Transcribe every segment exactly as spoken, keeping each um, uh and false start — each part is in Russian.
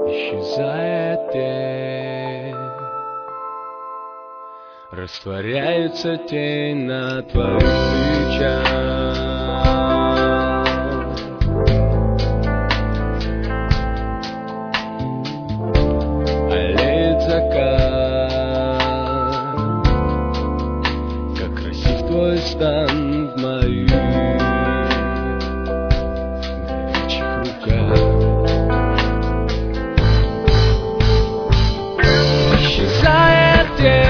Исчезает тень, растворяется тень на твоих плечах. Аллеет закат, как красив твой стан в моих горячих руках. Исчезает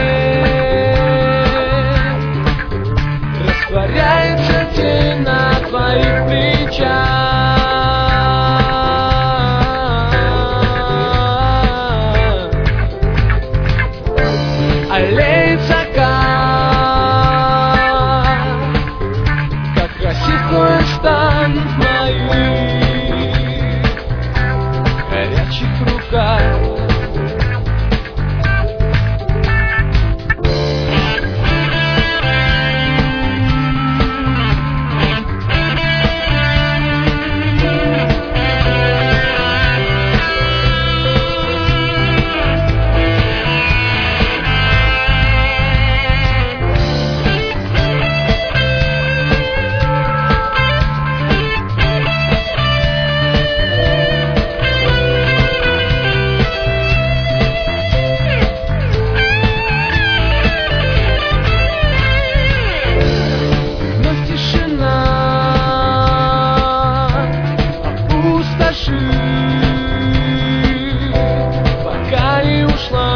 тень, растворяется тень на твоих плечах. Аллеет закат, как красив твой стан в моих горячих руках. Пока не ушла,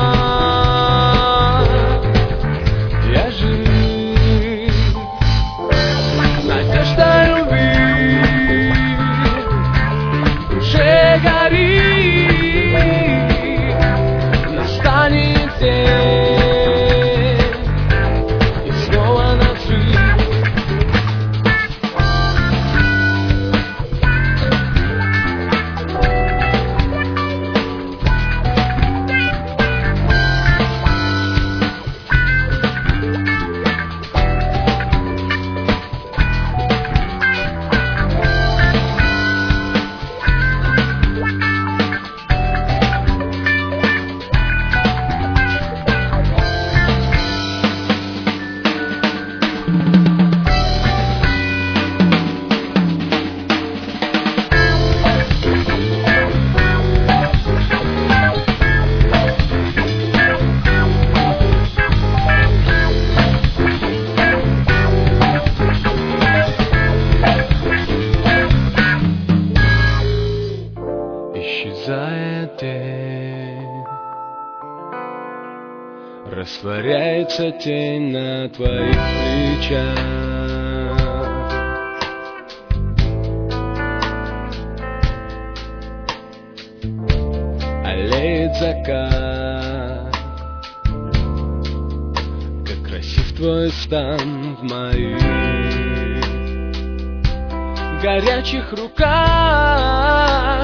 я жив, надежда любви уже горит. Настанет день, и снова нажив. Исчезает тень, растворяется тень на твоих плечах. Аллеет закат, как красив твой стан в моих горячих руках.